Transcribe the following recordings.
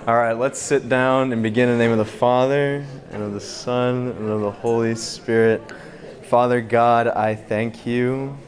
All right, let's sit down and begin in the name of the Father, and of the Son, and of the Holy Spirit. Father God, I thank you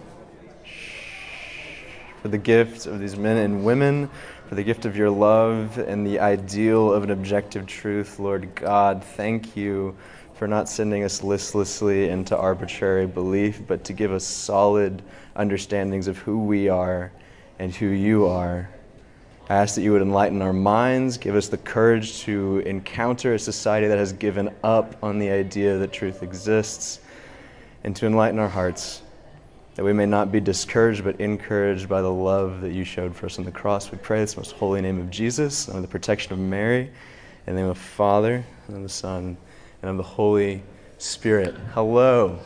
for the gift of these men and women, for the gift of your love and the ideal of an objective truth. Lord God, thank you for not sending us listlessly into arbitrary belief, but to give us solid understandings of who we are and who you are. I ask that you would enlighten our minds, give us the courage to encounter a society that has given up on the idea that truth exists, and to enlighten our hearts, that we may not be discouraged but encouraged by the love that you showed for us on the cross. We pray in the most holy name of Jesus, and the protection of Mary, in the name of the Father, and of the Son, and of the Holy Spirit. Hello.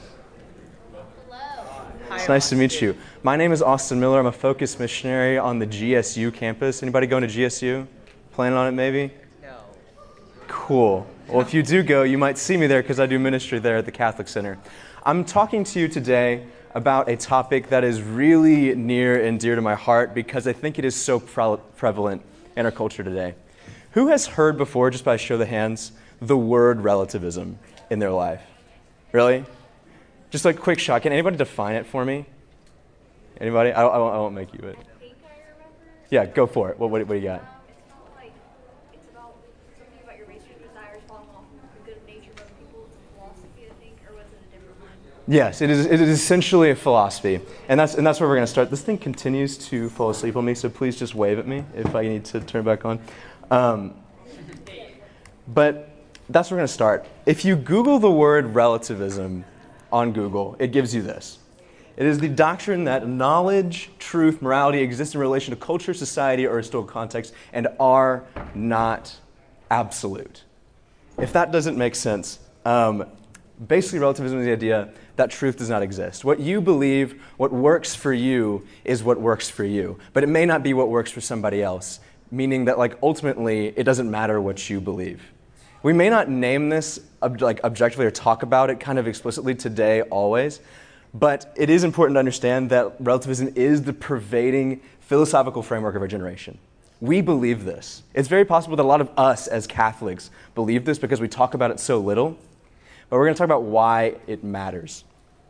It's nice to meet you. My name is Austin Miller. I'm a Focus missionary on the GSU campus. Anybody going to GSU? Planning on it maybe? No. Cool. Well, if you do go, you might see me there because I do ministry there at the Catholic Center. I'm talking to you today about a topic that is really near and dear to my heart because I think it is so prevalent in our culture today. Who has heard before, just by show of hands, the word relativism in their life? Really? Just like a quick shot. Can anybody define it for me? Anybody? I won't make you it. I think I remember. Yeah, go for it. What do you got? It's not like, it's about something about your basic desires falling off the good nature of other people. It's a philosophy, I think, or was it a different one? Yes, it is essentially a philosophy. And that's where we're going to start. This thing continues to fall asleep on me, so please just wave at me if I need to turn it back on. But that's where we're going to start. If you Google the word relativism on Google, it gives you this. It is the doctrine that knowledge, truth, morality exist in relation to culture, society, or historical context and are not absolute. If that doesn't make sense, basically relativism is the idea that truth does not exist. What you believe, what works for you, is what works for you. But it may not be what works for somebody else, meaning that ultimately it doesn't matter what you believe. We may not name this objectively or talk about it kind of explicitly today always, but it is important to understand that relativism is the pervading philosophical framework of our generation. We believe this. It's very possible that a lot of us as Catholics believe this because we talk about it so little, but we're going to talk about why it matters.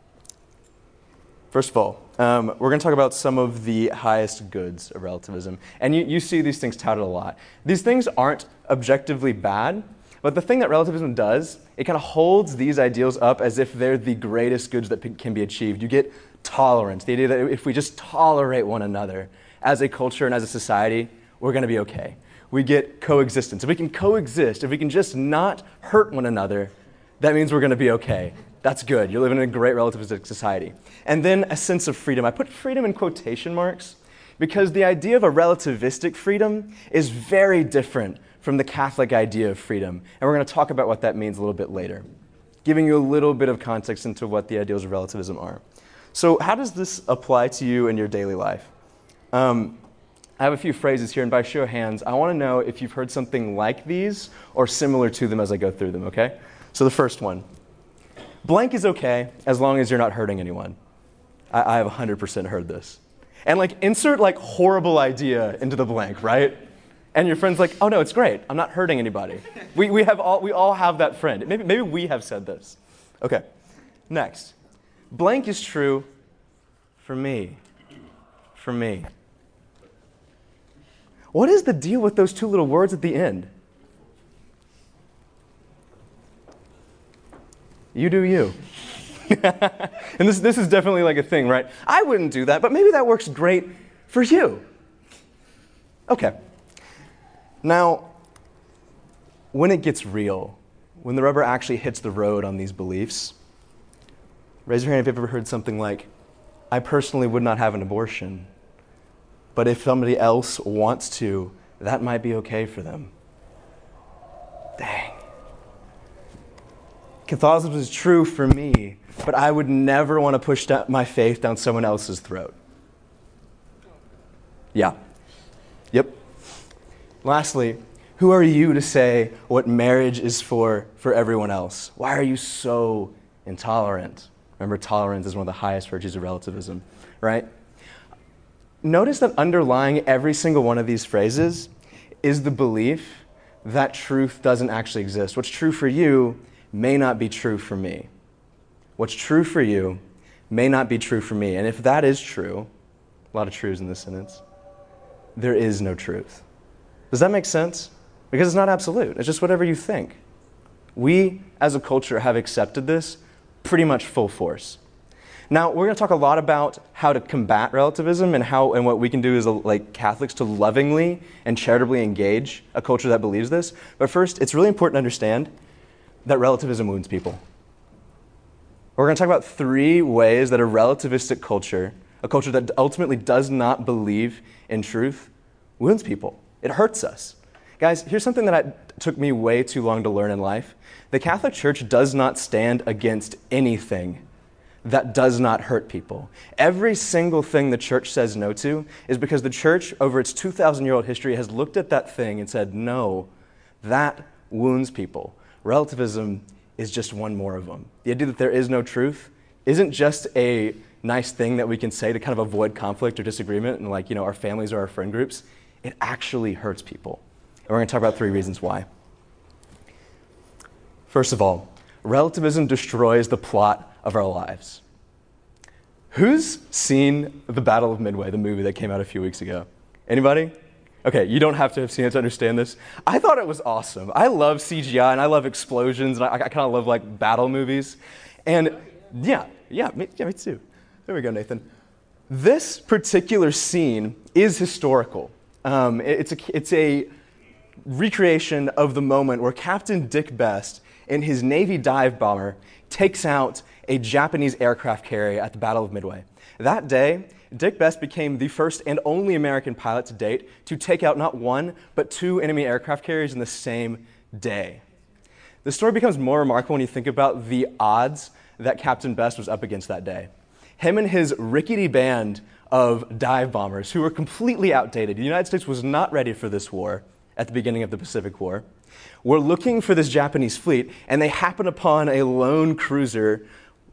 First of all, we're going to talk about some of the highest goods of relativism. And you see these things touted a lot. These things aren't objectively bad, but the thing that relativism does, it kind of holds these ideals up as if they're the greatest goods that can be achieved. You get tolerance, the idea that if we just tolerate one another as a culture and as a society, we're going to be okay. We get coexistence. If we can coexist, if we can just not hurt one another, that means we're going to be okay. That's good. You're living in a great relativistic society. And then a sense of freedom. I put freedom in quotation marks because the idea of a relativistic freedom is very different from the Catholic idea of freedom. And we're going to talk about what that means a little bit later, giving you a little bit of context into what the ideals of relativism are. So how does this apply to you in your daily life? I have a few phrases here, and by show of hands, I want to know if you've heard something like these or similar to them as I go through them, okay? So the first one, blank is okay as long as you're not hurting anyone. I have 100% heard this. And insert horrible idea into the blank, right? And your friend's like, oh no, it's great. I'm not hurting anybody. We all have that friend. Maybe we have said this. Okay, next. Blank is true for me. For me. What is the deal with those two little words at the end? You do you. And this is definitely a thing, right? I wouldn't do that, but maybe that works great for you. Okay. Now, when it gets real, when the rubber actually hits the road on these beliefs, raise your hand if you've ever heard something like, I personally would not have an abortion, but if somebody else wants to, that might be okay for them. Dang. Catholicism is true for me, but I would never want to push my faith down someone else's throat. Yeah. Yep. Lastly, who are you to say what marriage is for everyone else? Why are you so intolerant? Remember, tolerance is one of the highest virtues of relativism, right? Notice that underlying every single one of these phrases is the belief that truth doesn't actually exist. What's true for you may not be true for me. What's true for you may not be true for me. And if that is true, a lot of truths in this sentence, there is no truth. Does that make sense? Because it's not absolute. It's just whatever you think. We, as a culture, have accepted this pretty much full force. Now, we're going to talk a lot about how to combat relativism and what we can do as like Catholics to lovingly and charitably engage a culture that believes this. But first, it's really important to understand that relativism wounds people. We're going to talk about 3 ways that a relativistic culture, a culture that ultimately does not believe in truth, wounds people. It hurts us. Guys, here's something that took me way too long to learn in life. The Catholic Church does not stand against anything that does not hurt people. Every single thing the church says no to is because the church, over its 2,000-year-old history, has looked at that thing and said, no, that wounds people. Relativism is just one more of them. The idea that there is no truth isn't just a nice thing that we can say to kind of avoid conflict or disagreement and our families or our friend groups. It actually hurts people. And we're going to talk about 3 reasons why. First of all, relativism destroys the plot of our lives. Who's seen The Battle of Midway, the movie that came out a few weeks ago? Anybody? Okay, you don't have to have seen it to understand this. I thought it was awesome. I love CGI and I love explosions and I kind of love battle movies. And yeah, me too. There we go, Nathan. This particular scene is historical. It's a recreation of the moment where Captain Dick Best in his Navy dive bomber takes out a Japanese aircraft carrier at the Battle of Midway. That day, Dick Best became the first and only American pilot to date to take out not 1, but 2 enemy aircraft carriers in the same day. The story becomes more remarkable when you think about the odds that Captain Best was up against that day. Him and his rickety band of dive bombers, who were completely outdated. The United States was not ready for this war at the beginning of the Pacific War. Were looking for this Japanese fleet, and they happen upon a lone cruiser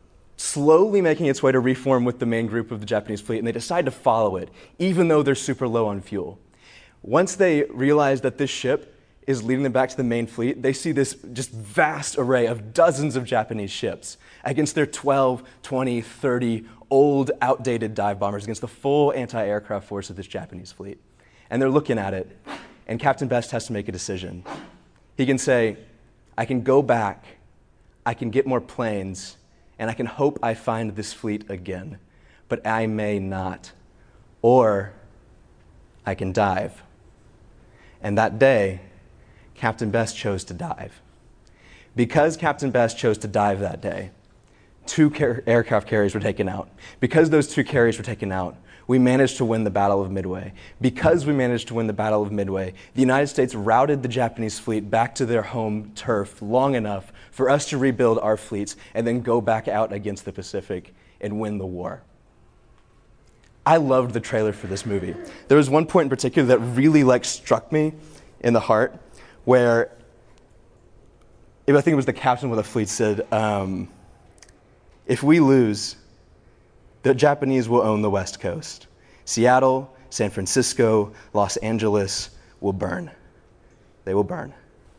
slowly making its way to reform with the main group of the Japanese fleet, and they decide to follow it, even though they're super low on fuel. Once they realize that this ship is leading them back to the main fleet, they see this just vast array of dozens of Japanese ships against their 12, 20, 30 old, outdated dive bombers, against the full anti-aircraft force of this Japanese fleet. And they're looking at it, and Captain Best has to make a decision. He can say, I can go back, I can get more planes, and I can hope I find this fleet again, but I may not. Or I can dive. And that day, Captain Best chose to dive. Because Captain Best chose to dive that day, 2 aircraft carriers were taken out. Because those 2 carriers were taken out, we managed to win the Battle of Midway. Because we managed to win the Battle of Midway, the United States routed the Japanese fleet back to their home turf long enough for us to rebuild our fleets and then go back out against the Pacific and win the war. I loved the trailer for this movie. There was one point in particular that really struck me in the heart, where I think it was the captain of the fleet said, if we lose, the Japanese will own the West Coast. Seattle, San Francisco, Los Angeles will burn. They will burn.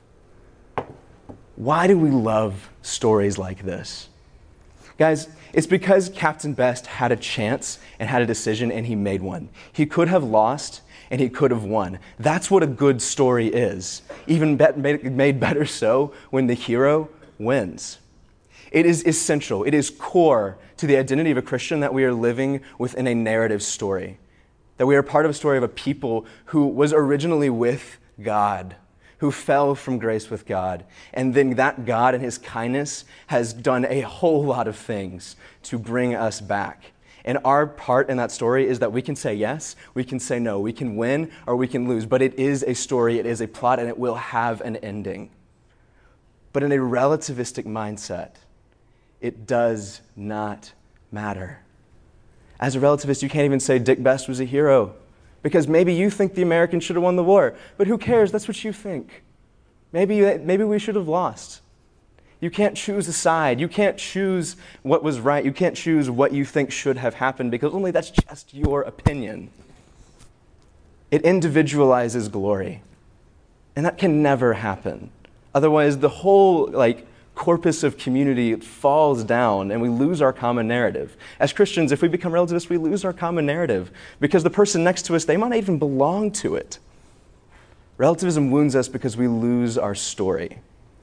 Why do we love stories like this? Guys, it's because Captain Best had a chance and had a decision and he made one. He could have lost and he could have won. That's what a good story is. Even made better so when the hero wins. It is essential, it is core to the identity of a Christian that we are living within a narrative story. That we are part of a story of a people who was originally with God, who fell from grace with God. And then that God in his kindness has done a whole lot of things to bring us back. And our part in that story is that we can say yes, we can say no, we can win or we can lose. But it is a story, it is a plot, and it will have an ending. But in a relativistic mindset, it does not matter. As a relativist, you can't even say Dick Best was a hero, because maybe you think the Americans should have won the war, but who cares? That's what you think. Maybe we should have lost. You can't choose a side. You can't choose what was right. You can't choose what you think should have happened, because only that's just your opinion. It individualizes glory. And that can never happen. Otherwise, the whole corpus of community falls down and we lose our common narrative. As Christians, if we become relativists, we lose our common narrative because the person next to us, they might not even belong to it. Relativism wounds us because we lose our story.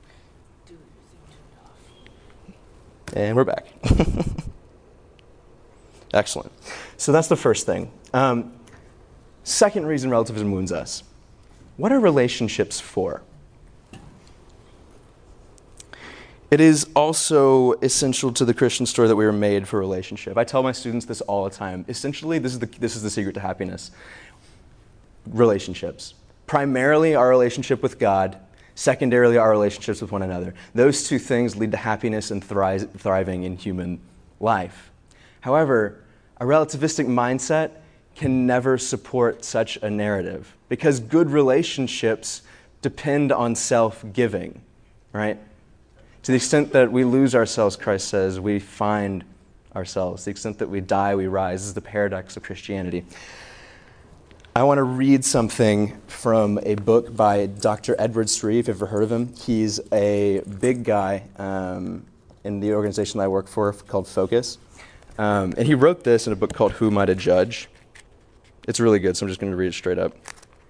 And we're back. Excellent. So that's the first thing. Second reason relativism wounds us. What are relationships for? It is also essential to the Christian story that we were made for relationship. I tell my students this all the time. Essentially, this is the secret to happiness. Relationships. Primarily our relationship with God, secondarily our relationships with one another. Those two things lead to happiness and thriving in human life. However, a relativistic mindset can never support such a narrative because good relationships depend on self-giving, right? To the extent that we lose ourselves, Christ says, we find ourselves. To the extent that we die, we rise. This is the paradox of Christianity. I want to read something from a book by Dr. Edward Sri, if you've ever heard of him. He's a big guy in the organization that I work for called Focus. And he wrote this in a book called Who Am I to Judge? It's really good, so I'm just going to read it straight up.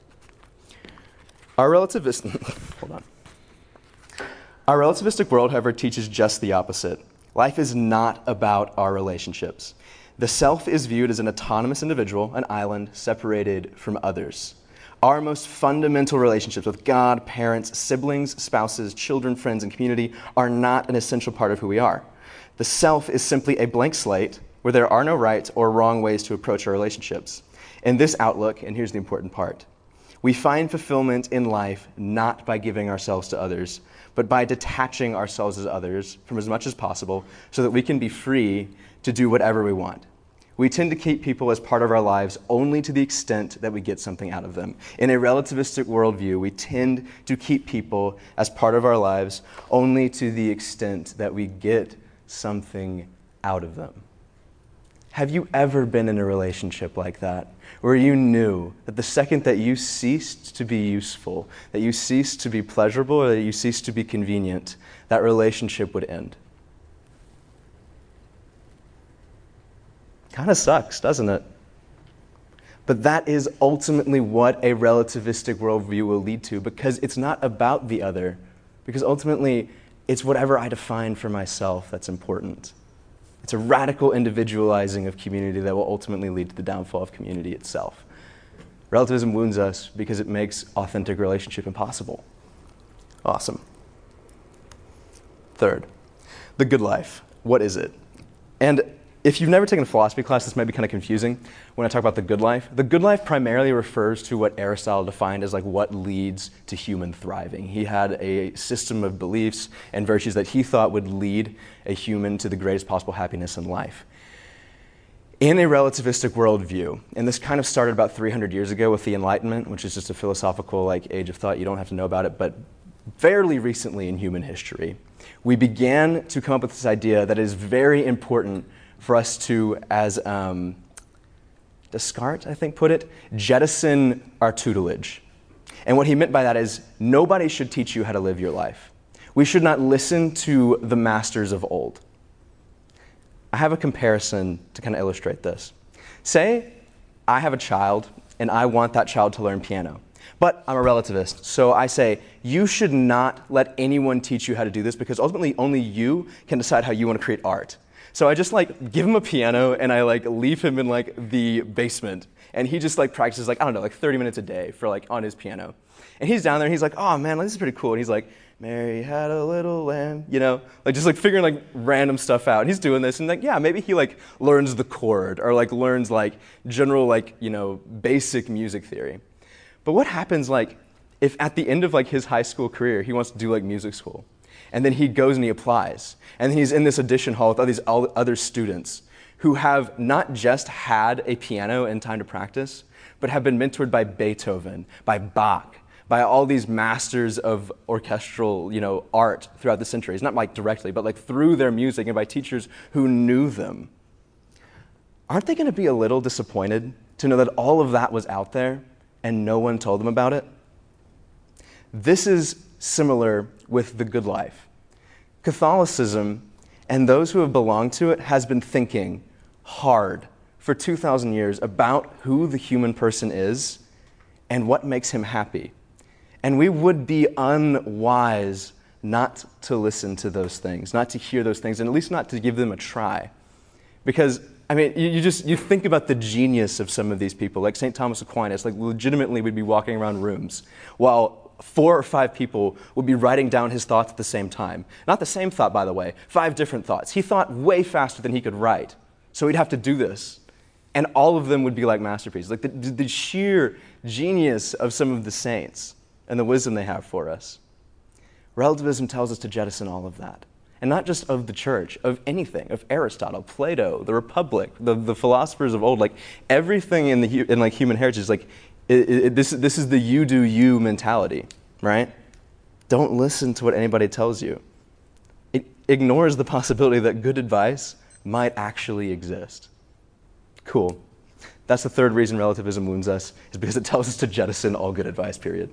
Our relativistic world, however, teaches just the opposite. Life is not about our relationships. The self is viewed as an autonomous individual, an island separated from others. Our most fundamental relationships with God, parents, siblings, spouses, children, friends, and community are not an essential part of who we are. The self is simply a blank slate where there are no right or wrong ways to approach our relationships. In this outlook, and here's the important part, we find fulfillment in life not by giving ourselves to others, but by detaching ourselves as others from as much as possible so that we can be free to do whatever we want. We tend to keep people as part of our lives only to the extent that we get something out of them. In a relativistic worldview, we tend to keep people as part of our lives only to the extent that we get something out of them. Have you ever been in a relationship like that, where you knew that the second that you ceased to be useful, that you ceased to be pleasurable, or that you ceased to be convenient, that relationship would end? Kind of sucks, doesn't it? But that is ultimately what a relativistic worldview will lead to, because it's not about the other, because ultimately it's whatever I define for myself that's important. It's a radical individualizing of community that will ultimately lead to the downfall of community itself. Relativism wounds us because it makes authentic relationship impossible. Awesome. Third, the good life. What is it? And if you've never taken a philosophy class, this might be kind of confusing when I talk about the good life. The good life primarily refers to what Aristotle defined as what leads to human thriving. He had a system of beliefs and virtues that he thought would lead a human to the greatest possible happiness in life. In a relativistic worldview, and this kind of started about 300 years ago with the Enlightenment, which is just a philosophical age of thought, you don't have to know about it, but fairly recently in human history, we began to come up with this idea that is very important for us to, as Descartes, I think, put it, jettison our tutelage. And what he meant by that is nobody should teach you how to live your life. We should not listen to the masters of old. I have a comparison to kind of illustrate this. Say I have a child and I want that child to learn piano. But I'm a relativist, so I say, you should not let anyone teach you how to do this because ultimately only you can decide how you want to create art. So I just give him a piano and I leave him in the basement and he just practices 30 minutes a day for on his piano. And he's down there and he's oh man, this is pretty cool. And he's Mary had a little lamb, just figuring random stuff out. And he's doing this and yeah, maybe he learns the chord or learns general basic music theory. But what happens if at the end of his high school career he wants to do music school? And then he goes and he applies. And he's in this audition hall with all these other students who have not just had a piano and time to practice, but have been mentored by Beethoven, by Bach, by all these masters of orchestral, art throughout the centuries. Not directly, but through their music and by teachers who knew them. Aren't they going to be a little disappointed to know that all of that was out there and no one told them about it? This is similar with the good life. Catholicism and those who have belonged to it has been thinking hard for 2,000 years about who the human person is and what makes him happy. And we would be unwise not to listen to those things, not to hear those things, and at least not to give them a try. Because, I mean, you think about the genius of some of these people, like St. Thomas Aquinas, like legitimately would be walking around rooms while 4 or 5 people would be writing down his thoughts at the same time. Not the same thought, by the way, 5 different thoughts. He thought way faster than he could write, so he'd have to do this. And all of them would be like masterpieces. Like the sheer genius of some of the saints and the wisdom they have for us. Relativism tells us to jettison all of that. And not just of the church, of anything, of Aristotle, Plato, the Republic, the philosophers of old, like everything in like human heritage, like this is the you do you mentality, right? Don't listen to what anybody tells you. It ignores the possibility that good advice might actually exist. Cool. That's the third reason relativism wounds us, is because it tells us to jettison all good advice, period.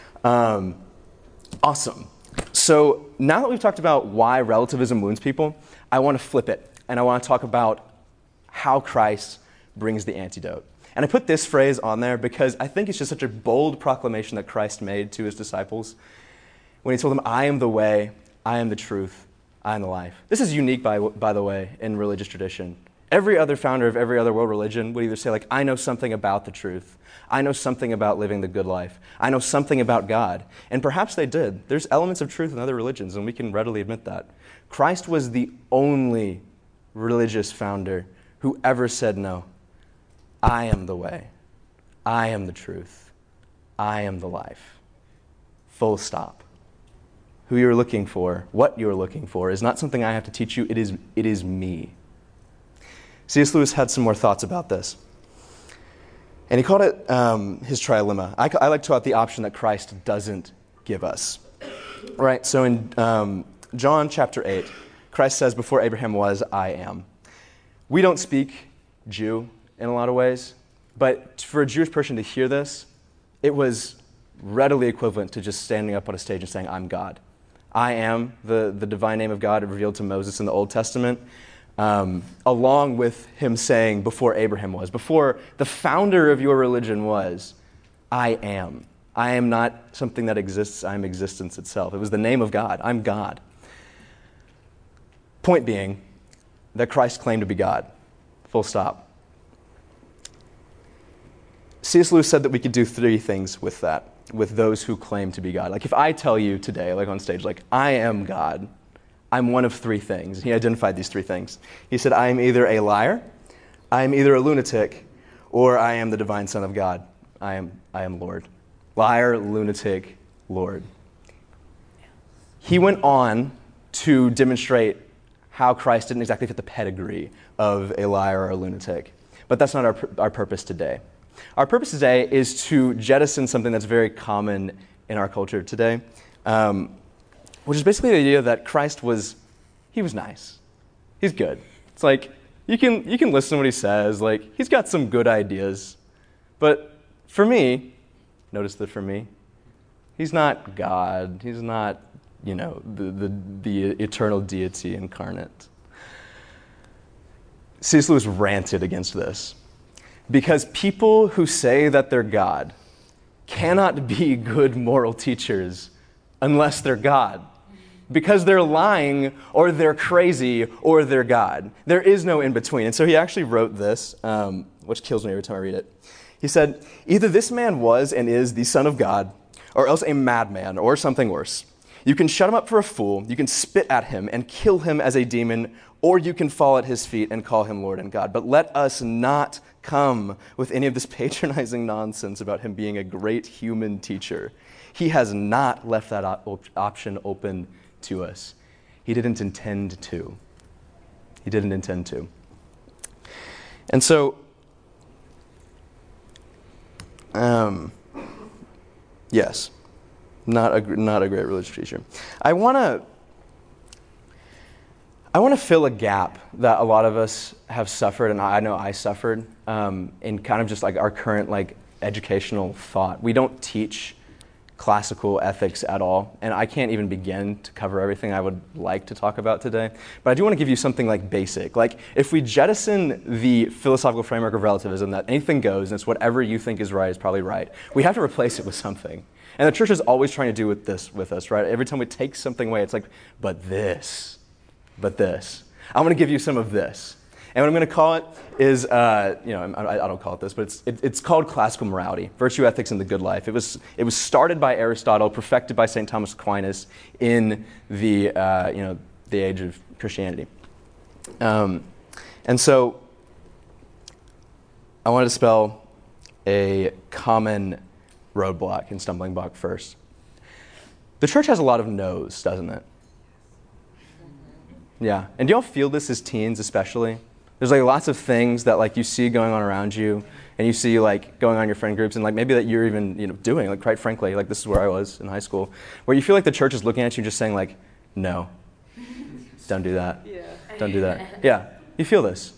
Awesome. So now that we've talked about why relativism wounds people, I want to flip it, and I want to talk about how Christ brings the antidote. And I put this phrase on there because I think it's just such a bold proclamation that Christ made to his disciples when he told them, I am the way, I am the truth, I am the life. This is unique, by the way, in religious tradition. Every other founder of every other world religion would either say, like, I know something about the truth. I know something about living the good life. I know something about God. And perhaps they did. There's elements of truth in other religions, and we can readily admit that. Christ was the only religious founder who ever said no. I am the way. I am the truth. I am the life. Full stop. Who you're looking for, what you're looking for, is not something I have to teach you. It is me. C.S. Lewis had some more thoughts about this. And he called it his trilemma. I like to call it the option that Christ doesn't give us. Right, so in John chapter 8, Christ says, before Abraham was, I am. We don't speak Jew in a lot of ways, but for a Jewish person to hear this, it was readily equivalent to just standing up on a stage and saying, I'm God. I am the divine name of God revealed to Moses in the Old Testament. Along with him saying, before Abraham was, before the founder of your religion was, I am. I am not something that exists, I am existence itself. It was the name of God. I'm God. Point being that Christ claimed to be God. Full stop. C.S. Lewis said that we could do 3 things with that, with those who claim to be God. Like if I tell you today, like on stage, like I am God, I'm one of 3 things. He identified these 3 things. He said, I am either a liar, I am either a lunatic, or I am the divine Son of God. I am Lord. Liar, lunatic, Lord. He went on to demonstrate how Christ didn't exactly fit the pedigree of a liar or a lunatic. But that's not our purpose today. Our purpose today is to jettison something that's very common in our culture today, which is basically the idea that Christ was nice. He's good. It's like, you can listen to what he says, like, he's got some good ideas. But for me, notice that for me, he's not God. He's not, the eternal deity incarnate. C.S. Lewis ranted against this. Because people who say that they're God cannot be good moral teachers unless they're God. Because they're lying, or they're crazy, or they're God. There is no in-between. And so he actually wrote this, which kills me every time I read it. He said, either this man was and is the Son of God, or else a madman, or something worse. You can shut him up for a fool, you can spit at him and kill him as a demon, or you can fall at his feet and call him Lord and God. But let us not come with any of this patronizing nonsense about him being a great human teacher. He has not left that option open to us. He didn't intend to. He didn't intend to. And so, yes, not a great religious teacher. I want to fill a gap that a lot of us have suffered, and I know I suffered, in kind of just like our current like educational thought. We don't teach classical ethics at all, and I can't even begin to cover everything I would like to talk about today, but I do want to give you something like basic. Like, if we jettison the philosophical framework of relativism that anything goes, and it's whatever you think is probably right, we have to replace it with something. And the church is always trying to do with us, right? Every time we take something away, it's like, but this. I'm going to give you some of this. And what I'm going to call it is, I don't call it this, but it's called classical morality, virtue ethics and the good life. It was started by Aristotle, perfected by St. Thomas Aquinas in the age of Christianity. And so I wanted to spell a common roadblock and stumbling block first. The church has a lot of no's, doesn't it? Yeah. And do y'all feel this as teens especially? There's like lots of things that like you see going on around you, and you see like going on in your friend groups, and like maybe that you're even doing, like quite frankly, like this is where I was in high school, where you feel like the church is looking at you just saying like, no, don't do that. Yeah. Don't do that. Yeah. You feel this.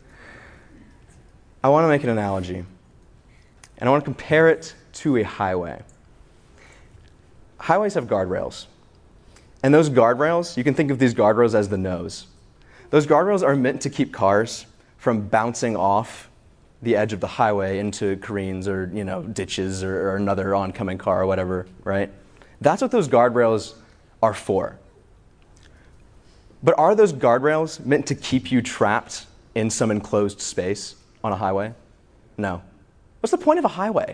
I want to make an analogy, and I want to compare it to a highway. Highways have guardrails. And those guardrails, you can think of these guardrails as the nose. Those guardrails are meant to keep cars from bouncing off the edge of the highway into careens or ditches or another oncoming car or whatever, right? That's what those guardrails are for. But are those guardrails meant to keep you trapped in some enclosed space on a highway? No. What's the point of a highway?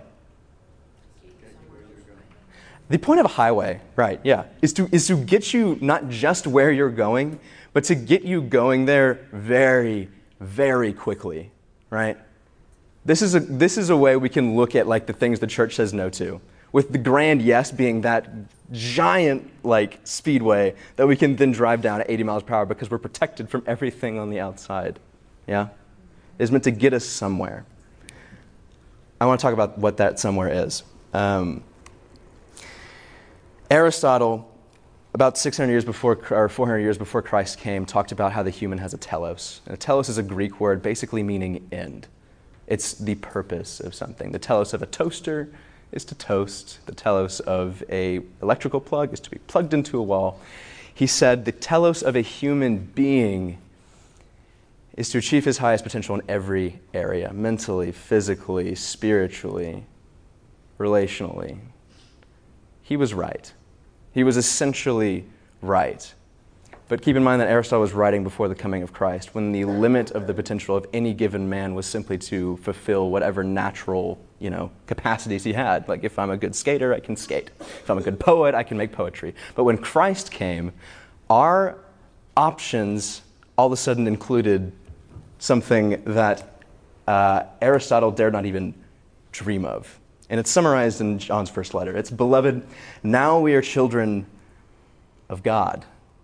The point of a highway, right, yeah, is to get you not just where you're going, but to get you going there very, very quickly, right? This is a way we can look at like the things the church says no to, with the grand yes being that giant like speedway that we can then drive down at 80 miles per hour because we're protected from everything on the outside, yeah? It's meant to get us somewhere. I want to talk about what that somewhere is. Aristotle, about 600 years before, or 400 years before Christ came, talked about how the human has a telos. And a telos is a Greek word basically meaning end. It's the purpose of something. The telos of a toaster is to toast. The telos of an electrical plug is to be plugged into a wall. He said the telos of a human being is to achieve his highest potential in every area, mentally, physically, spiritually, relationally. He was right. He was essentially right. But keep in mind that Aristotle was writing before the coming of Christ, when the limit of the potential of any given man was simply to fulfill whatever natural, capacities he had. Like if I'm a good skater, I can skate. If I'm a good poet, I can make poetry. But when Christ came, our options all of a sudden included something that Aristotle dared not even dream of. And it's summarized in John's first letter. It's, "Beloved, now we are children of God.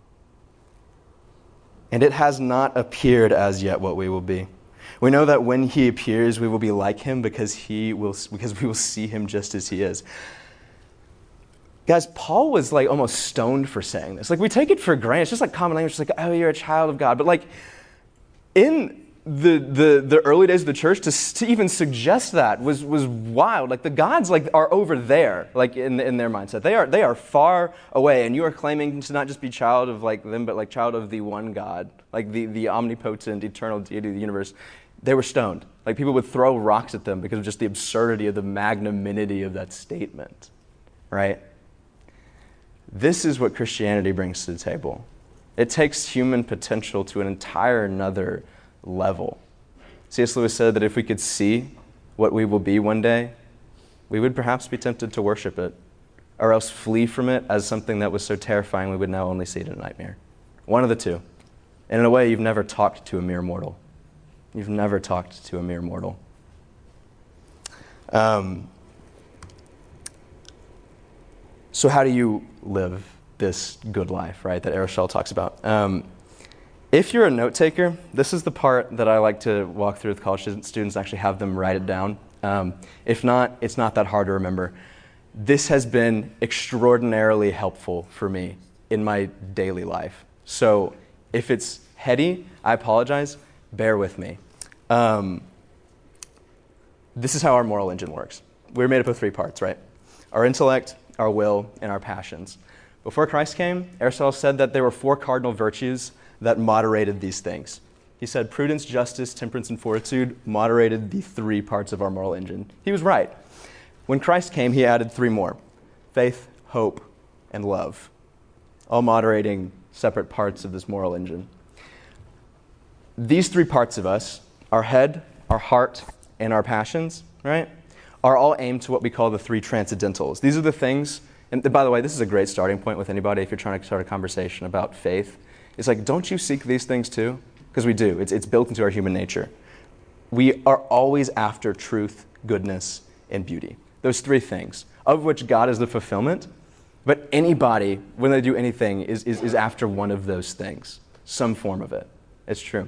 And it has not appeared as yet what we will be. We know that when he appears, we will be like him because we will see him just as he is." Guys, Paul was like almost stoned for saying this. Like we take it for granted. It's just like common language. It's like, oh, you're a child of God. But like in the early days of the church, to even suggest that was wild. Like the gods are over there, like in their mindset. They are far away, and you are claiming to not just be child of like them, but like child of the one God, like the omnipotent, eternal deity of the universe. They were stoned. Like people would throw rocks at them because of just the absurdity of the magnanimity of that statement, right? This is what Christianity brings to the table. It takes human potential to an entire another level. C.S. Lewis said that if we could see what we will be one day, we would perhaps be tempted to worship it, or else flee from it as something that was so terrifying we would now only see it in a nightmare. One of the two. And in a way, you've never talked to a mere mortal. You've never talked to a mere mortal. So how do you live this good life, right, that Aristotle talks about? If you're a note taker, this is the part that I like to walk through with college students, actually have them write it down. If not, it's not that hard to remember. This has been extraordinarily helpful for me in my daily life. So if it's heady, I apologize. Bear with me. This is how our moral engine works. We're made up of 3 parts, right? Our intellect, our will, and our passions. Before Christ came, Aristotle said that there were 4 cardinal virtues that moderated these things. He said prudence, justice, temperance, and fortitude moderated the 3 parts of our moral engine. He was right. When Christ came, he added 3 more: faith, hope, and love, all moderating separate parts of this moral engine. These 3 parts of us, our head, our heart, and our passions, right, are all aimed to what we call the 3 transcendentals. These are the things, and by the way, this is a great starting point with anybody if you're trying to start a conversation about faith. It's like, don't you seek these things too? Because we do. It's built into our human nature. We are always after truth, goodness, and beauty. Those 3 things, of which God is the fulfillment. But anybody, when they do anything, is after one of those things, some form of it. It's true.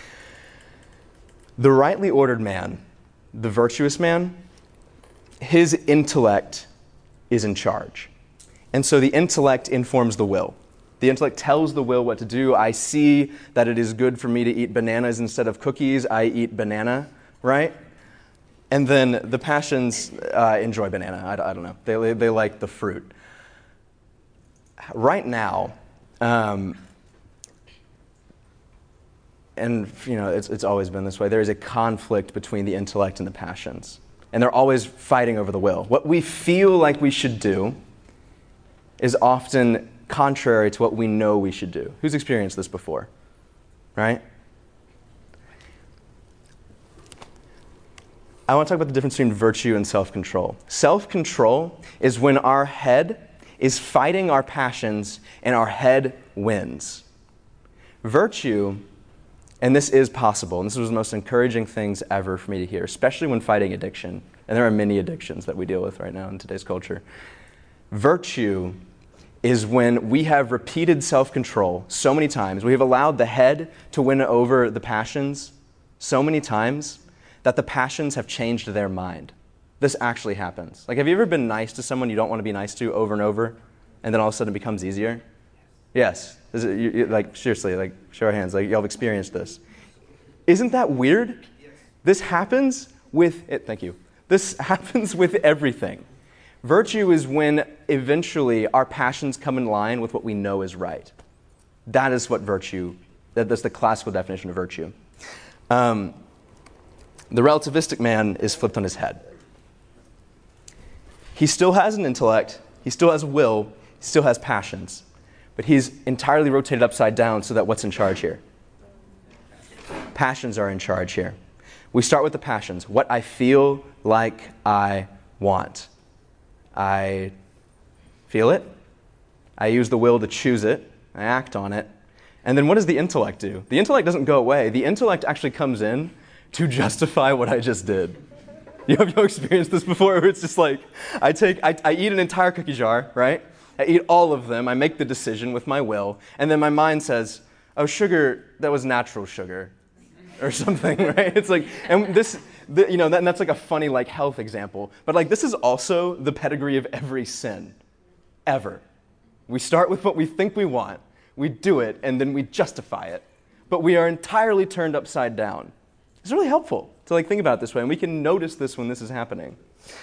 The rightly ordered man, the virtuous man, his intellect is in charge. And so the intellect informs the will. The intellect tells the will what to do. I see that it is good for me to eat bananas instead of cookies. I eat banana, right? And then the passions enjoy banana. I don't know. They like the fruit. Right now, and it's always been this way, there is a conflict between the intellect and the passions. And they're always fighting over the will. What we feel like we should do is often contrary to what we know we should do. Who's experienced this before? Right? I want to talk about the difference between virtue and self-control. Self-control is when our head is fighting our passions and our head wins. Virtue, and this is possible, and this was the most encouraging things ever for me to hear, especially when fighting addiction. And there are many addictions that we deal with right now in today's culture. Virtue is when we have repeated self-control so many times, we have allowed the head to win over the passions so many times that the passions have changed their mind. This actually happens. Like, have you ever been nice to someone you don't want to be nice to over and over, and then all of a sudden it becomes easier? Yes. Is it, like, seriously, like, show our hands. Like, y'all have experienced this. Isn't that weird? Yes. This happens with it. Thank you. This happens with everything. Virtue is when eventually our passions come in line with what we know is right. That is what virtue, that's the classical definition of virtue. The relativistic man is flipped on his head. He still has an intellect, he still has a will, he still has passions, but he's entirely rotated upside down so that what's in charge here? Passions are in charge here. We start with the passions. What I feel like I want. I feel it. I use the will to choose it. I act on it. And then what does the intellect do? The intellect doesn't go away. The intellect actually comes in to justify what I just did. Have you experienced this before? Where it's just like, I eat an entire cookie jar, right? I eat all of them. I make the decision with my will. And then my mind says, oh, sugar, that was natural sugar. Or something, right? It's like, and that's like a funny, like, health example. But, like, this is also the pedigree of every sin, ever. We start with what we think we want, we do it, and then we justify it. But we are entirely turned upside down. It's really helpful to, like, think about it this way, and we can notice this when this is happening.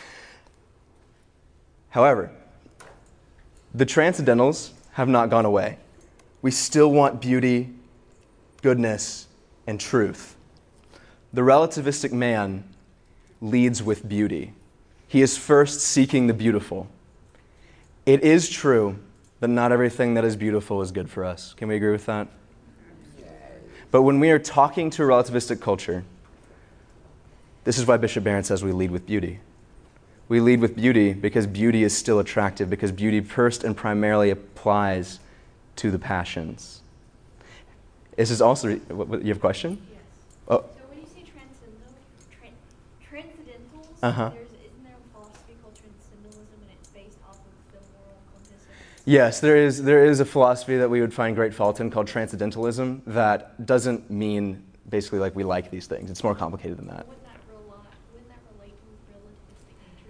However, the transcendentals have not gone away. We still want beauty, goodness, and truth. The relativistic man leads with beauty. He is first seeking the beautiful. It is true that not everything that is beautiful is good for us. Can we agree with that? But when we are talking to a relativistic culture, this is why Bishop Barron says we lead with beauty. We lead with beauty because beauty is still attractive, because beauty first and primarily applies to the passions. This is also, you have a question? Yes. Oh. So when you say transcendentals, isn't there a philosophy called transcendentalism, and it's based off of the moral compass? Yes, there is a philosophy that we would find great fault in called transcendentalism that doesn't mean basically like we like these things. It's more complicated than that. Wouldn't that relate to relativistic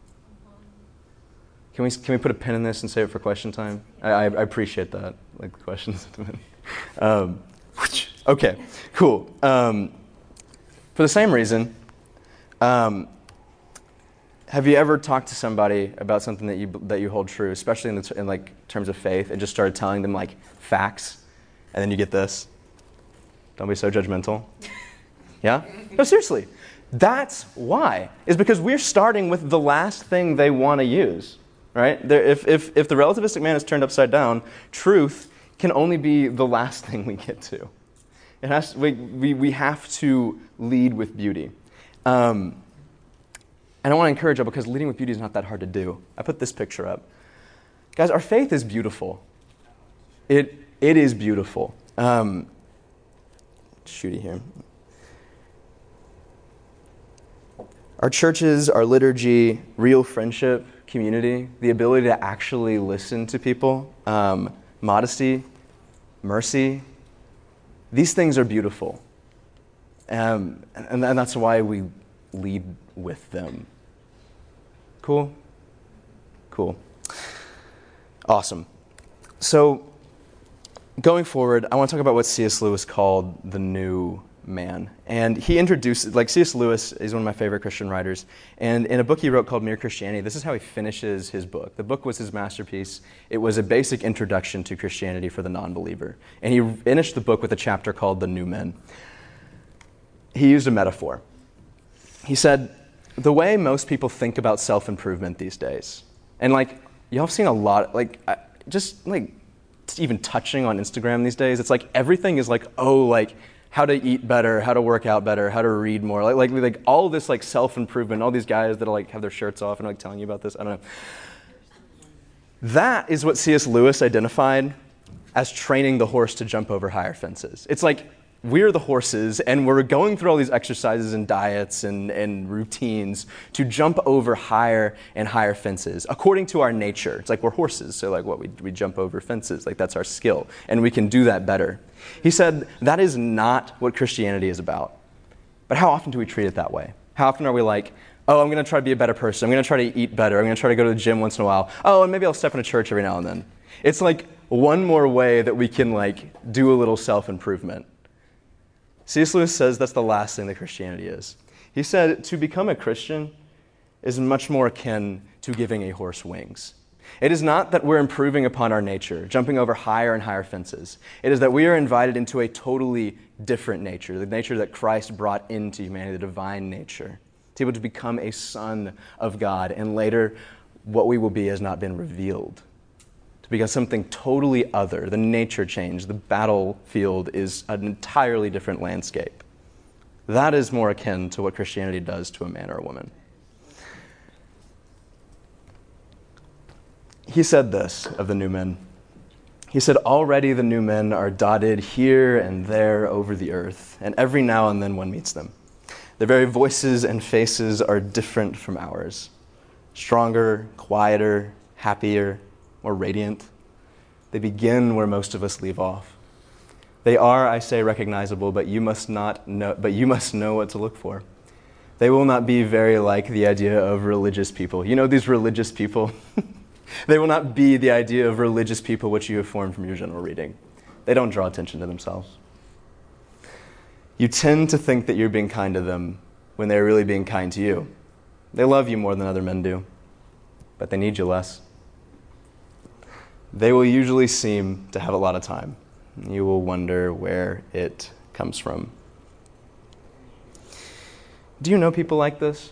natures? Can we put a pin in this and save it for question time? I appreciate that, like the questions. Okay, cool. For the same reason, Have you ever talked to somebody about something that you hold true, especially in like terms of faith, and just started telling them like facts, and then you get this? Don't be so judgmental. Yeah? No, seriously. That's why. Is because we're starting with the last thing they want to use, right? If the relativistic man is turned upside down, truth can only be the last thing we get to. It has we have to lead with beauty. And I want to encourage you because leading with beauty is not that hard to do. I put this picture up. Guys, our faith is beautiful. It is beautiful. Shooty here. Our churches, our liturgy, real friendship, community, the ability to actually listen to people, modesty, mercy, these things are beautiful. And that's why we lead with them. Cool? Cool. Awesome. So, going forward, I want to talk about what C.S. Lewis called the new man. And he introduced, like C.S. Lewis is one of my favorite Christian writers, and in a book he wrote called Mere Christianity, this is how he finishes his book. The book was his masterpiece. It was a basic introduction to Christianity for the non-believer. And he finished the book with a chapter called The New Men. He used a metaphor. He said, the way most people think about self-improvement these days, and like, y'all have seen a lot, like, just like, even touching on Instagram these days, it's like everything is like, oh, like, how to eat better, how to work out better, how to read more, like all this like self-improvement, all these guys that like have their shirts off and like telling you about this, I don't know. That is what C.S. Lewis identified as training the horse to jump over higher fences. It's like, we're the horses, and we're going through all these exercises and diets and routines to jump over higher and higher fences, according to our nature. It's like we're horses, so like what, we jump over fences, like that's our skill, and we can do that better. He said that is not what Christianity is about. But how often do we treat it that way? How often are we like, oh, I'm going to try to be a better person, I'm going to try to eat better, I'm going to try to go to the gym once in a while, oh, and maybe I'll step in a church every now and then. It's like one more way that we can like do a little self-improvement. C.S. Lewis says that's the last thing that Christianity is. He said to become a Christian is much more akin to giving a horse wings. It is not that we're improving upon our nature, jumping over higher and higher fences. It is that we are invited into a totally different nature, the nature that Christ brought into humanity, the divine nature, to be able to become a son of God, and later what we will be has not been revealed. To become something totally other, the nature change, the battlefield is an entirely different landscape. That is more akin to what Christianity does to a man or a woman. He said this of the new men. He said, already the new men are dotted here and there over the earth, and every now and then one meets them. Their very voices and faces are different from ours. Stronger, quieter, happier, more radiant. They begin where most of us leave off. They are, I say, recognizable, but you must know what to look for. They will not be very like the idea of religious people. You know these religious people? They will not be the idea of religious people which you have formed from your general reading. They don't draw attention to themselves. You tend to think that you're being kind to them when they're really being kind to you. They love you more than other men do, but they need you less. They will usually seem to have a lot of time. You will wonder where it comes from. Do you know people like this?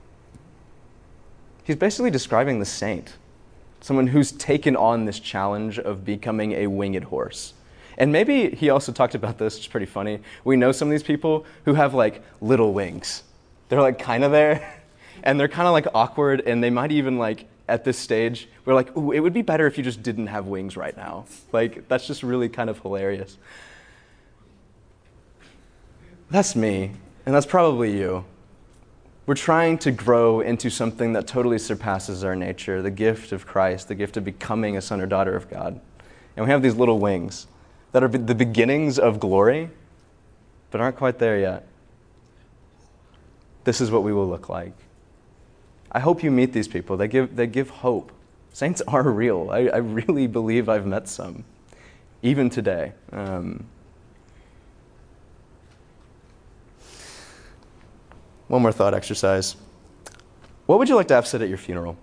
He's basically describing the saint, someone who's taken on this challenge of becoming a winged horse. And maybe he also talked about this, which is pretty funny. We know some of these people who have like little wings. They're like kind of there, and they're kind of like awkward, and they might even like, at this stage, we're like, ooh, it would be better if you just didn't have wings right now. Like, that's just really kind of hilarious. That's me, and that's probably you. We're trying to grow into something that totally surpasses our nature, the gift of Christ, the gift of becoming a son or daughter of God. And we have these little wings that are the beginnings of glory, but aren't quite there yet. This is what we will look like. I hope you meet these people. They give hope. Saints are real. I really believe I've met some, even today. One more thought exercise. What would you like to have said at your funeral?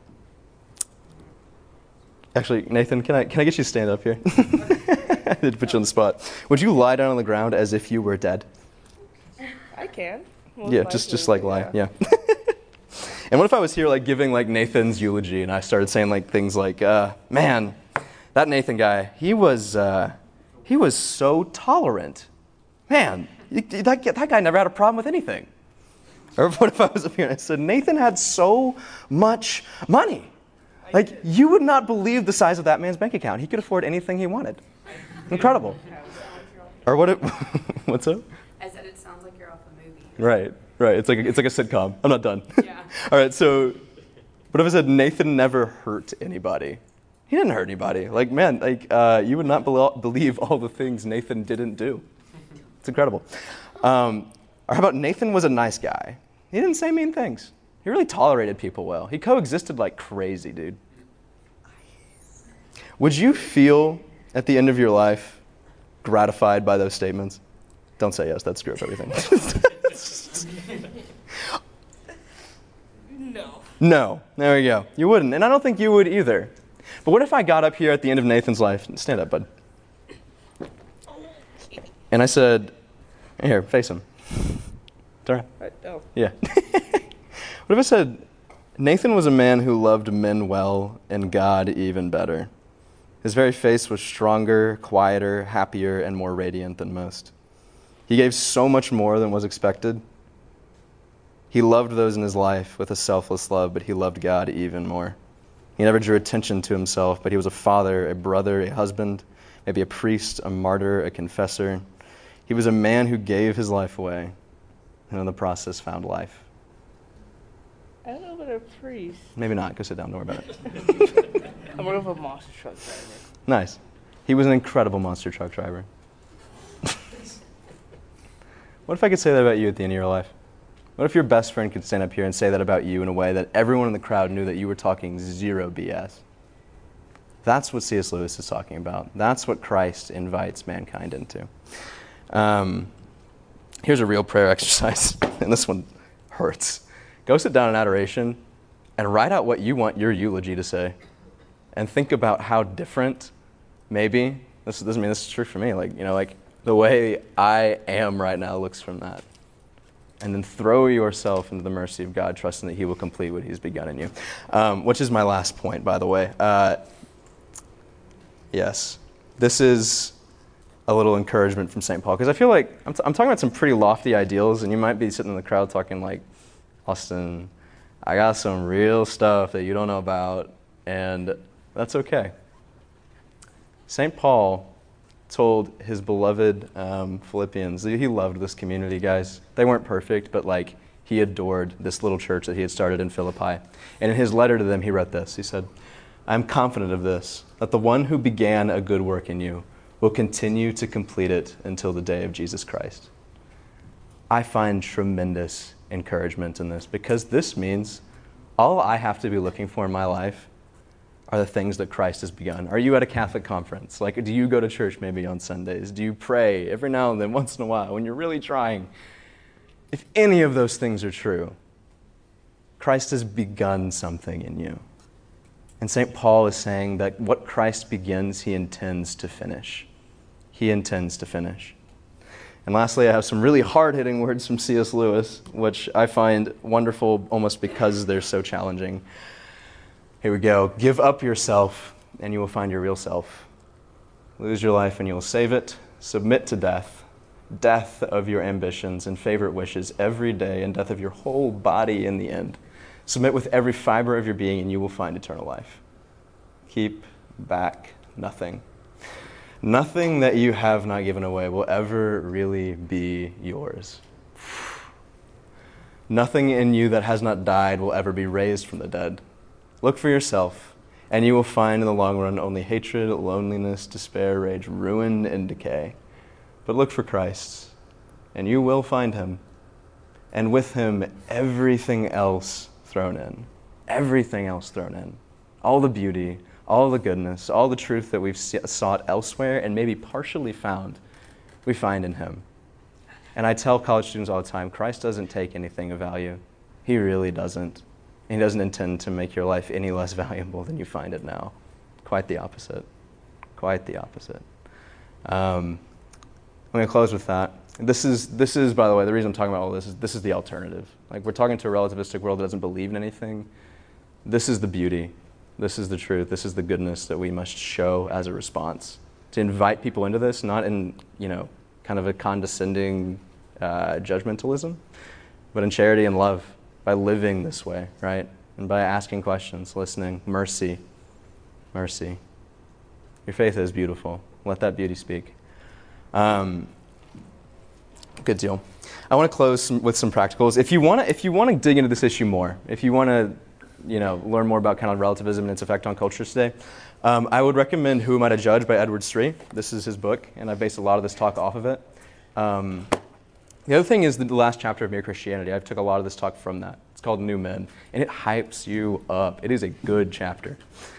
Actually, Nathan, can I get you to stand up here? I did put you on the spot. Would you lie down on the ground as if you were dead? I can. Yeah, just like lie. Yeah. And what if I was here like giving like Nathan's eulogy, and I started saying like things like, "Man, that Nathan guy, he was so tolerant. Man, that guy never had a problem with anything." Or what if I was up here and I said, "Nathan had so much money. Like, you would not believe the size of that man's bank account. He could afford anything he wanted. Incredible." Or what? What's up? I said it sounds like you're off a movie. Right. It's like a sitcom. I'm not done. Yeah. All right. So, what if I said Nathan never hurt anybody? He didn't hurt anybody. Like, man, like you would not believe all the things Nathan didn't do. It's incredible. Or how about Nathan was a nice guy? He didn't say mean things. He really tolerated people well. He coexisted like crazy, dude. Would you feel at the end of your life gratified by those statements? Don't say yes. That screws up everything. No. No. There we go. You wouldn't. And I don't think you would either. But what if I got up here at the end of Nathan's life? Stand up, bud. And I said, here, face him. Dara. Oh. Yeah. What if I said, Nathan was a man who loved men well and God even better. His very face was stronger, quieter, happier, and more radiant than most. He gave so much more than was expected. He loved those in his life with a selfless love, but he loved God even more. He never drew attention to himself, but he was a father, a brother, a husband, maybe a priest, a martyr, a confessor. He was a man who gave his life away, and in the process found life. I don't know about a priest. Maybe not. Go sit down. Don't worry about it. I'm more of a monster truck driver. Nice. He was an incredible monster truck driver. What if I could say that about you at the end of your life? What if your best friend could stand up here and say that about you in a way that everyone in the crowd knew that you were talking zero BS? That's what C.S. Lewis is talking about. That's what Christ invites mankind into. Here's a real prayer exercise, and this one hurts. Go sit down in adoration and write out what you want your eulogy to say. And think about how different, maybe, this is true for me, like the way I am right now looks from that. And then throw yourself into the mercy of God, trusting that he will complete what he's begun in you. Which is my last point, by the way. Yes, this is a little encouragement from St. Paul, because I feel like I'm talking about some pretty lofty ideals, and you might be sitting in the crowd talking like, Austin, I got some real stuff that you don't know about, and that's okay. St. Paul told his beloved Philippians, he loved this community, guys. They weren't perfect, but like he adored this little church that he had started in Philippi. And in his letter to them, he wrote this. He said, "I am confident of this, that the one who began a good work in you will continue to complete it until the day of Jesus Christ." I find tremendous encouragement in this, because this means all I have to be looking for in my life are the things that Christ has begun. Are you at a Catholic conference? Like, do you go to church maybe on Sundays? Do you pray every now and then, once in a while, when you're really trying? If any of those things are true, Christ has begun something in you. And St. Paul is saying that what Christ begins, he intends to finish. He intends to finish. And lastly, I have some really hard-hitting words from C.S. Lewis, which I find wonderful almost because they're so challenging. Here we go. Give up yourself, and you will find your real self. Lose your life, and you will save it. Submit to death, death of your ambitions and favorite wishes every day, and death of your whole body in the end. Submit with every fiber of your being, and you will find eternal life. Keep back nothing. Nothing that you have not given away will ever really be yours. Nothing in you that has not died will ever be raised from the dead. Look for yourself, and you will find in the long run only hatred, loneliness, despair, rage, ruin, and decay. But look for Christ, and you will find him, and with him everything else thrown in. Everything else thrown in. All the beauty, all the goodness, all the truth that we've sought elsewhere and maybe partially found, we find in him. And I tell college students all the time, Christ doesn't take anything of value. He really doesn't. And he doesn't intend to make your life any less valuable than you find it now. Quite the opposite. Quite the opposite. I'm going to close with that. This is, by the way, the reason I'm talking about all this is the alternative. Like, we're talking to a relativistic world that doesn't believe in anything. This is the beauty. This is the truth. This is the goodness that we must show as a response. To invite people into this, not in, kind of a condescending judgmentalism, but in charity and love, by living this way, right? And by asking questions, listening, mercy. Mercy. Your faith is beautiful. Let that beauty speak. Good deal. I want to close with some practicals. If you want to dig into this issue more, if you want to, learn more about kind of relativism and its effect on cultures today, I would recommend Who Am I to Judge by Edward Sri. This is his book, and I based a lot of this talk off of it. The other thing is the last chapter of Mere Christianity. I took a lot of this talk from that. It's called New Men, and it hypes you up. It is a good chapter.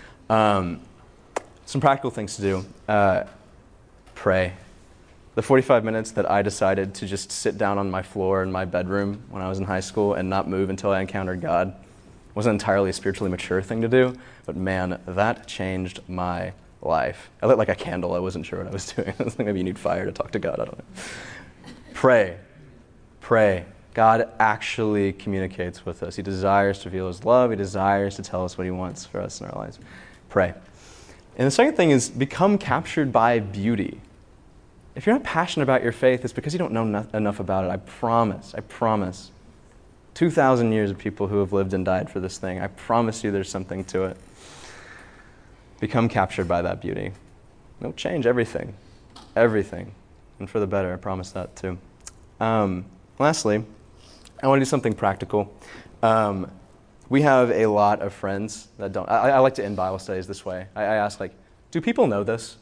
Some practical things to do. Pray. The 45 minutes that I decided to just sit down on my floor in my bedroom when I was in high school and not move until I encountered God wasn't entirely a spiritually mature thing to do, but man, that changed my life. I lit like a candle. I wasn't sure what I was doing. I was like, maybe you need fire to talk to God. I don't know. Pray. Pray. God actually communicates with us. He desires to reveal his love. He desires to tell us what he wants for us in our lives. Pray. And the second thing is become captured by beauty. If you're not passionate about your faith, it's because you don't know enough about it. I promise. 2,000 years of people who have lived and died for this thing. I promise you there's something to it. Become captured by that beauty. It'll change everything. Everything. And for the better, I promise that too. Lastly, I want to do something practical. We have a lot of friends that don't. I like to end Bible studies this way. I ask, do people know this?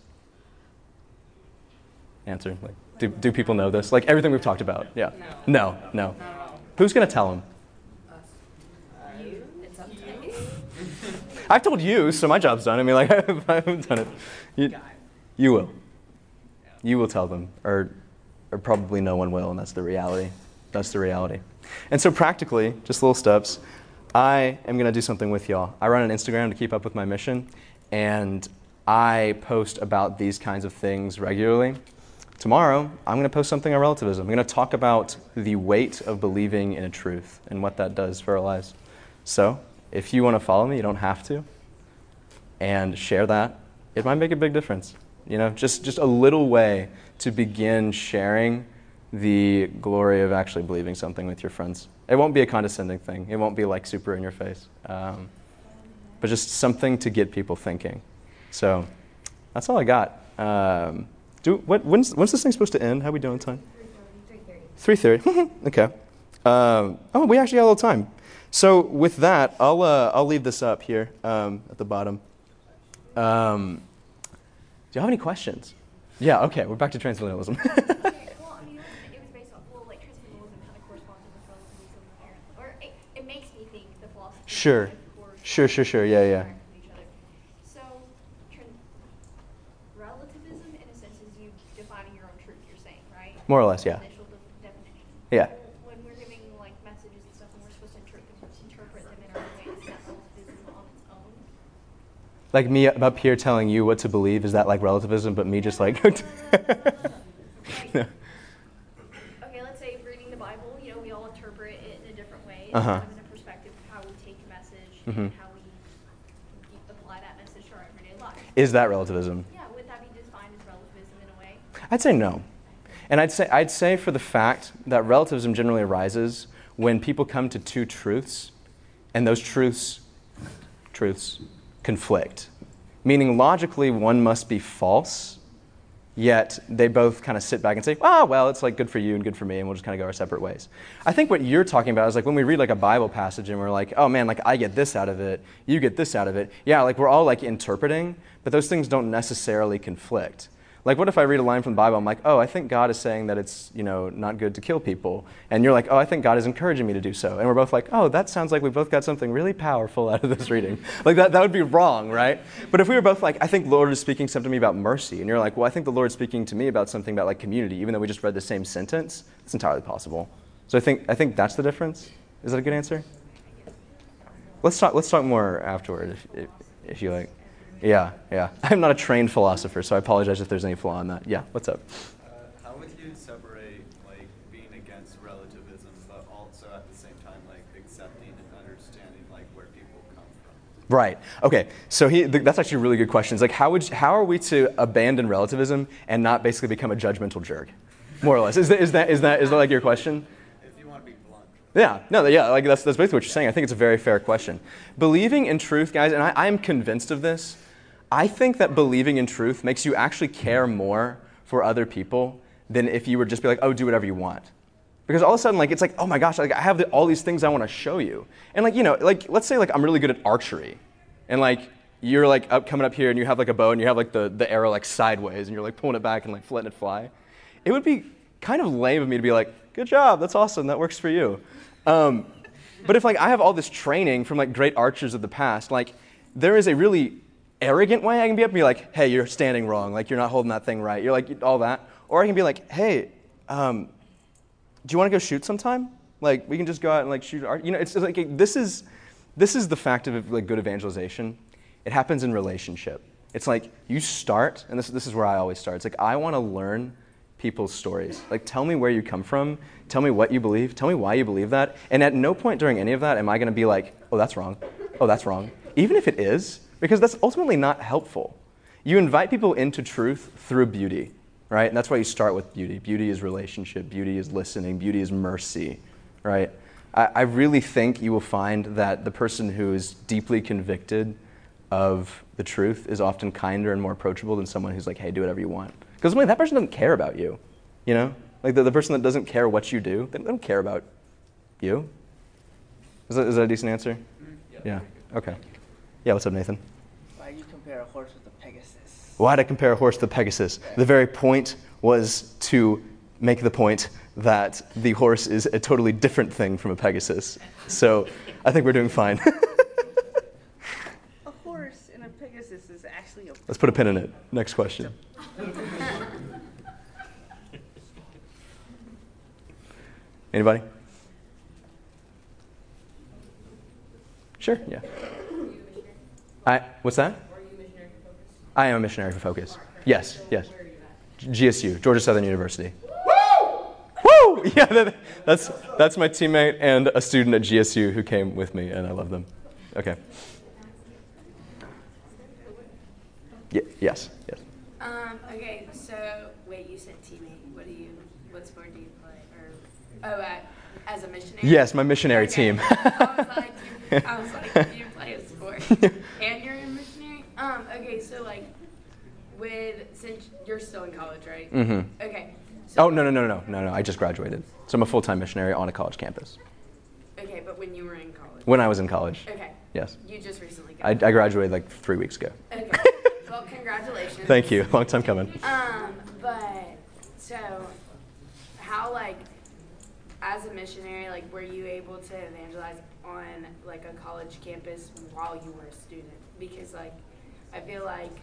Answer, do people know this? Like everything we've talked about. Yeah. No. Who's going to tell them? Us. You. It's up to you. I've told you, so my job's done. I mean, I haven't done it. You will. You will tell them, or probably no one will, and that's the reality. That's the reality. And so practically, just little steps, I am going to do something with y'all. I run an Instagram to keep up with my mission, and I post about these kinds of things regularly. Tomorrow, I'm going to post something on relativism. I'm going to talk about the weight of believing in a truth and what that does for our lives. So, if you want to follow me, you don't have to. And share that. It might make a big difference. Just a little way to begin sharing the glory of actually believing something with your friends. It won't be a condescending thing. It won't be super in your face. But just something to get people thinking. So, that's all I got. When's this thing supposed to end? How are we doing time? 3:30. 3:30. Okay. We actually got a little time. So with that, I'll leave this up here at the bottom. Do you have any questions? Yeah. Okay. We're back to transmillennialism. Okay, well, I mean, it was based on, transmillennialism kind of corresponds with relativism apparently. Or it makes me think the philosophy. Sure. Yeah. So, relativism, in a sense, is you defining your own truth, you're saying, right? More or less, yeah. Initial definition. Yeah. When we're giving, messages and stuff, and we're supposed to interpret them in our own ways, is that relativism on its own? Like me up here telling you what to believe, is that like relativism, but me just like... No. Okay, let's say reading the Bible, we all interpret it in a different way. It's Uh-huh. kind of in a perspective of how we take a message Mhm. and how we apply that message to our everyday life. Is that relativism? Yeah, would that be defined as relativism in a way? I'd say no. And I'd say for the fact that relativism generally arises when people come to two truths, and those truths conflict. Meaning logically one must be false, yet they both kind of sit back and say, well, it's good for you and good for me, and we'll just kind of go our separate ways. I think what you're talking about is when we read a Bible passage and we're like, oh man, I get this out of it, you get this out of it. Yeah, we're all interpreting, but those things don't necessarily conflict. What if I read a line from the Bible, I'm like, oh, I think God is saying that it's, not good to kill people. And you're like, oh, I think God is encouraging me to do so. And we're both like, oh, that sounds like we both got something really powerful out of this reading. That would be wrong, right? But if we were both like, I think the Lord is speaking something to me about mercy. And you're like, well, I think the Lord's speaking to me about something about community, even though we just read the same sentence, it's entirely possible. So I think that's the difference. Is that a good answer? Let's talk more afterward if you like. Yeah. I'm not a trained philosopher, so I apologize if there's any flaw in that. Yeah, what's up? How would you separate like being against relativism, but also at the same time like accepting and understanding like where people come from? Right. Okay. So that's actually a really good question. It's like how are we to abandon relativism and not basically become a judgmental jerk, more or less? Is that like your question? If you want to be blunt. Yeah. Like that's basically what you're saying. I think it's a very fair question. Believing in truth, guys, and I'm convinced of this. I think that believing in truth makes you actually care more for other people than if you were just be like, oh, do whatever you want. Because all of a sudden, like, it's like, oh my gosh, like I have all these things I want to show you. And like, like let's say like I'm really good at archery, and like you're like coming up here and you have like a bow and you have like the arrow like sideways and you're like pulling it back and like letting it fly. It would be kind of lame of me to be like, good job, that's awesome, that works for you. But if like I have all this training from like great archers of the past, like there is a really arrogant way I can be up and be like, hey, you're standing wrong, like you're not holding that thing right, you're like all that. Or I can be like, hey, do you want to go shoot sometime? Like we can just go out and like shoot art. It's like this is the fact of like good evangelization. It happens in relationship. It's like you start, and this is where I always start. It's like I want to learn people's stories. Like tell me where you come from, tell me what you believe, tell me why you believe that. And at no point during any of that am I going to be like, oh, that's wrong. Oh, that's wrong. Even if it is, because that's ultimately not helpful. You invite people into truth through beauty, right? And that's why you start with beauty. Beauty is relationship. Beauty is listening. Beauty is mercy, right? I really think you will find that the person who is deeply convicted of the truth is often kinder and more approachable than someone who's like, hey, do whatever you want. Because that person doesn't care about you, Like the person that doesn't care what you do, they don't care about you. Is that a decent answer? Yeah. Okay. Yeah, what's up, Nathan? Why do you compare a horse with a Pegasus? Why did I compare a horse to a Pegasus? The very point was to make the point that the horse is a totally different thing from a Pegasus. So I think we're doing fine. A horse and a Pegasus is actually a... Let's put a pin in it. Next question. Anybody? Sure, yeah. What's that? Are you a missionary for Focus? I am a missionary for Focus. Yes. Where are you at? GSU, Georgia Southern University. Woo! Yeah, that's my teammate and a student at GSU who came with me, and I love them. Okay. Yes. Okay, so wait, you said teammate. What sport do you play? As a missionary? Yes, my missionary team. I was like, you play a sport and you're a missionary? Okay, so like since you're still in college, right? Mm-hmm. Okay. So, Oh, no. I just graduated. So I'm a full-time missionary on a college campus. Okay, but when you were in college? When I was in college. Okay. Yes. You just recently I graduated. graduated like 3 weeks ago. Okay. Well, congratulations. Thank you. Long time coming. But so how as a missionary, were you able to evangelize on a college campus while you were a student? Because I feel like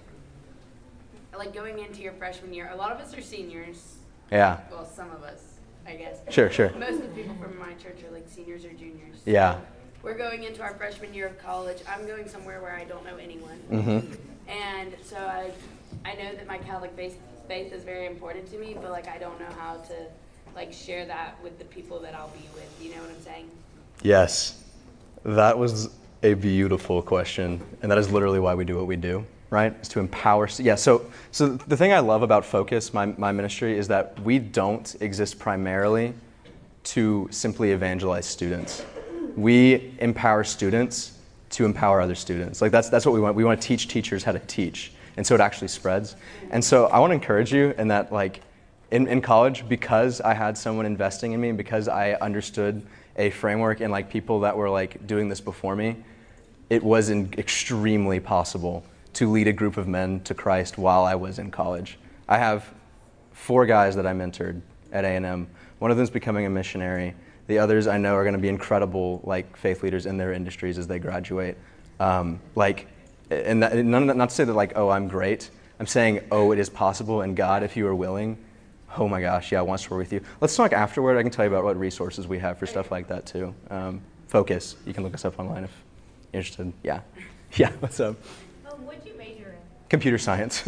going into your freshman year, a lot of us are seniors. Yeah. Well, some of us, I guess. Sure. Most of the people from my church are seniors or juniors. Yeah. So we're going into our freshman year of college. I'm going somewhere where I don't know anyone. Mm-hmm. And so I know that my Catholic faith is very important to me, but I don't know how to share that with the people that I'll be with. You know what I'm saying? Yes. That was a beautiful question, and that is literally why we do what we do, right? Is to empower. Yeah, so the thing I love about Focus, my ministry, is that we don't exist primarily to simply evangelize students. We empower students to empower other students. That's what we want. We want to teach teachers how to teach, and so it actually spreads. And so I want to encourage you in that, in college, because I had someone investing in me, and because I understood a framework and people that were doing this before me, it was extremely possible to lead a group of men to Christ while I was in college. I have 4 guys that I mentored at A&M. One of them is becoming a missionary. The others I know are going to be incredible faith leaders in their industries as they graduate. And not to say that oh, I'm great. I'm saying, oh, it is possible, and God, if you are willing, oh my gosh, yeah, wants to work with you. Let's talk afterward. I can tell you about what resources we have for stuff like that too. Focus. You can look us up online interested. Yeah. Yeah, what's up? What'd you major in? Computer science.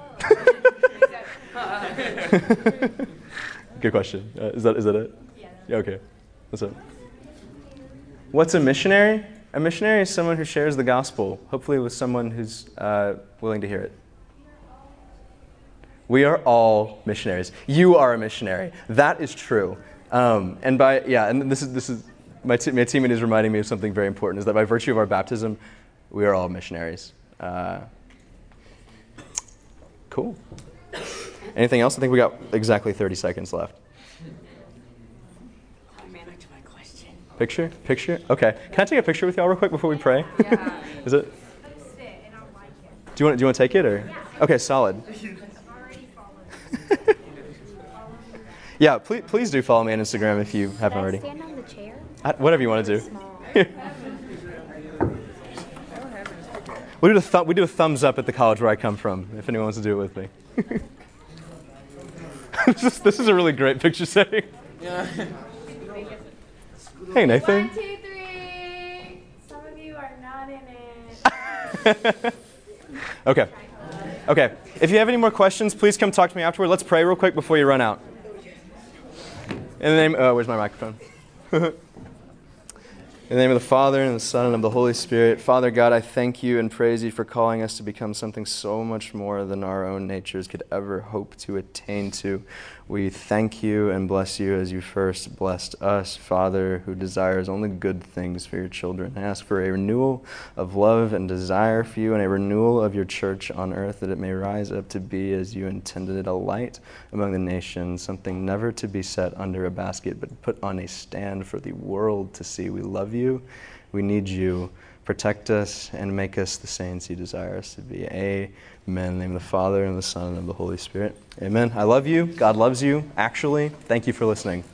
Good question. Is that it? Yeah, okay. What's up? What's a missionary? A missionary is someone who shares the gospel, hopefully with someone who's willing to hear it. We are all missionaries. You are a missionary. That is true. And this is my teammate is reminding me of something very important, is that by virtue of our baptism, we are all missionaries. Cool. Anything else? I think we got exactly 30 seconds left. Back to my question. Picture? Okay. Can I take a picture with y'all real quick before we pray? Yeah. Is it? Post it and I'll like it. Do you want to take it or? Okay, solid. I've already followed. Yeah, please do follow me on Instagram if you haven't already. Stand on the chair? Whatever you want to do. Small. We do a thumbs up at the college where I come from, if anyone wants to do it with me. This is a really great picture setting. Hey, Nathan. 1, 2, 3. Some of you are not in it. Okay. If you have any more questions, please come talk to me afterward. Let's pray real quick before you run out. In the name, where's my microphone? In the name of the Father, and the Son, and of the Holy Spirit. Father God, I thank you and praise you for calling us to become something so much more than our own natures could ever hope to attain to. We thank you and bless you as you first blessed us, Father, who desires only good things for your children. I ask for a renewal of love and desire for you, and a renewal of your church on earth, that it may rise up to be as you intended it, a light among the nations, something never to be set under a basket, but put on a stand for the world to see. We love you. We need you. Protect us and make us the saints you desire us to be. Amen. In the name of the Father, and of the Son, and of the Holy Spirit. Amen. I love you. God loves you. Actually, thank you for listening.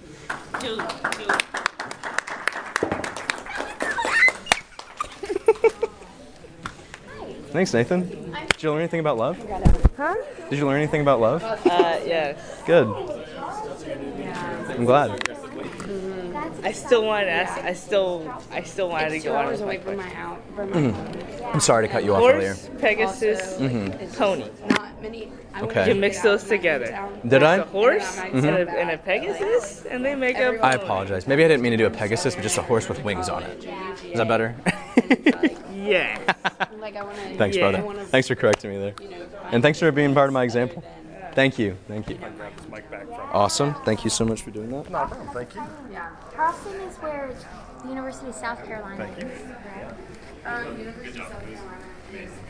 Thanks, Nathan. Did you learn anything about love? Huh? Did you learn anything about love? Yes. Good. I'm glad. I still wanted to ask. I still wanted to It's 2 go on hours with my away from my question. house. From my home. I'm sorry to cut you off earlier. Horse, Pegasus, pony. Not many. I Okay. wanted You to mix get out those of my together. hometown. Did I? A horse And and, I'm a, not and a so Pegasus, and they make a I pony. apologize. Maybe I didn't mean to do a Pegasus, but just a horse with wings on it. Is that better? Yeah. Like I want to. Thanks, Yeah. brother. Thanks for correcting me there. And thanks for being part of my example. Thank you. Awesome. Thank you so much for doing that. Yeah. Charleston is where the University of South Carolina is. University of South Carolina is